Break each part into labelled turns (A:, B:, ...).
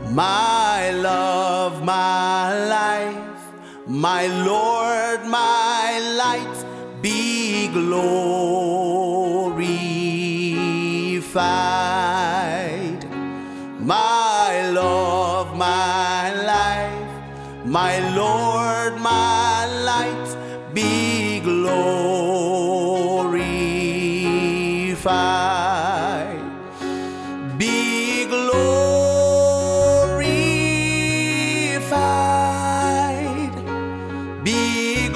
A: My love, my life, my Lord, my light, be glorified. My love, my life, my Lord, my light, be glorified. Be glorified. Be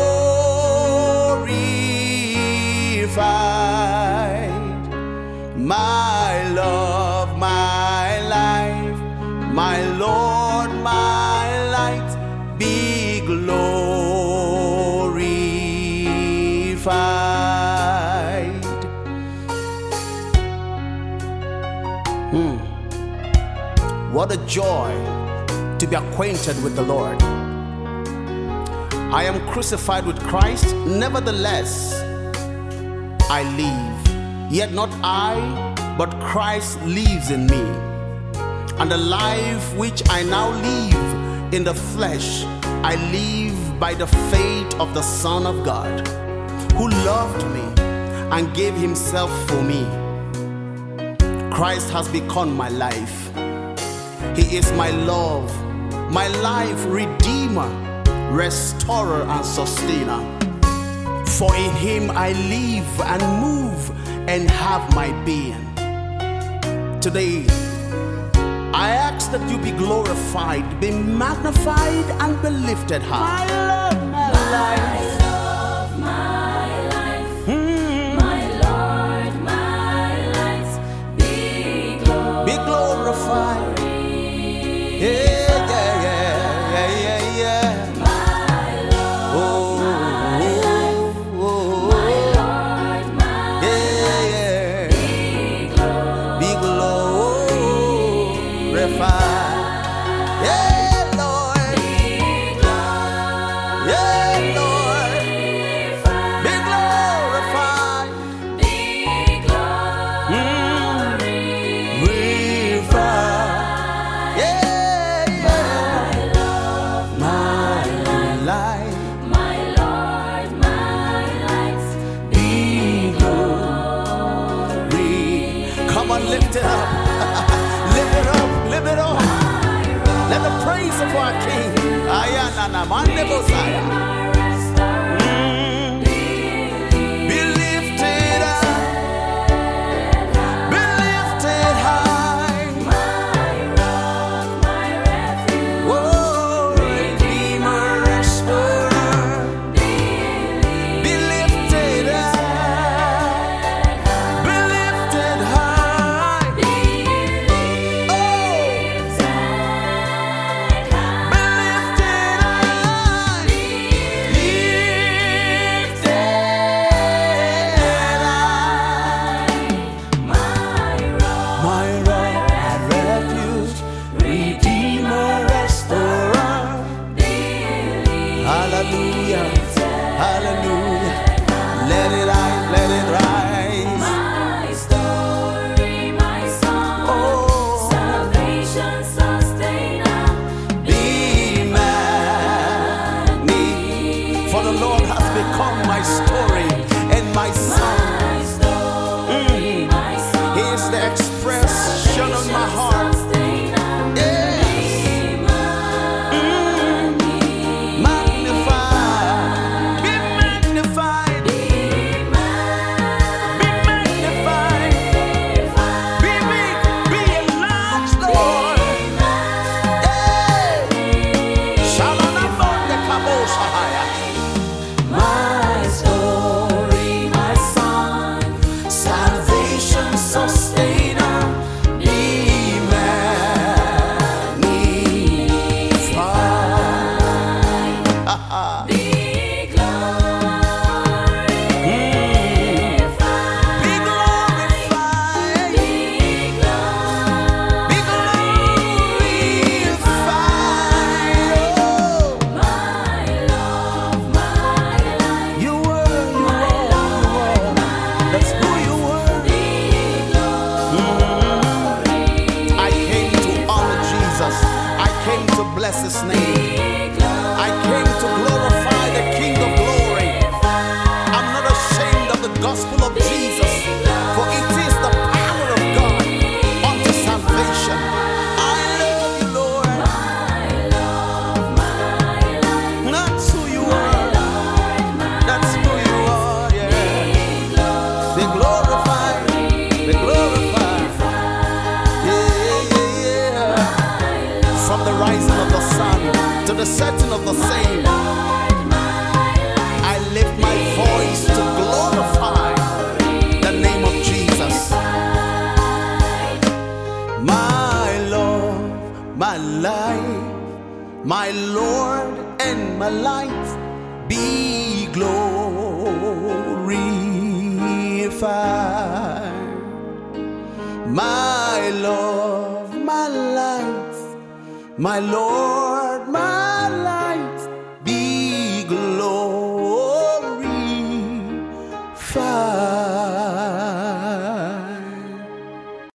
A: glorified. My love, my life, my Lord, my light, be glorified. What a joy to be acquainted with the Lord. I am crucified with Christ, nevertheless I live. Yet not I, but Christ lives in me. And the life which I now live in the flesh, I live by the faith of the Son of God, who loved me and gave himself for me. Christ has become my life. He is my love, my life, redeemer, restorer, and sustainer. For in him I live and move and have my being. Today, I ask that you be glorified, be magnified, and be lifted high. My love, my life. Be glorified.
B: My Lord, my life, my Lord, my life,
A: Be glorified. Yeah, Lord. Yeah, Lord. Be glorified. Come on, lift it up. Lift it up, lift it up. Let the praise of our King be lifted up. Be lifted high. Oh, Redeemer, restorer. Be lifted up. Be lifted high. Oh, be lifted high. bless his name. I came to glorify the King of glory. I'm not ashamed of the gospel of Jesus, for it is the power of God unto salvation. I love you, Lord. That's who you are. That's who you are, yeah. Be glorified. Be glorified. Yeah, yeah, yeah. From the rising of the sun to the setting of the same, I lift my voice to glorify the name of Jesus. My Lord, my life, my Lord and my life, be glorified. My love, my life, my Lord, my life.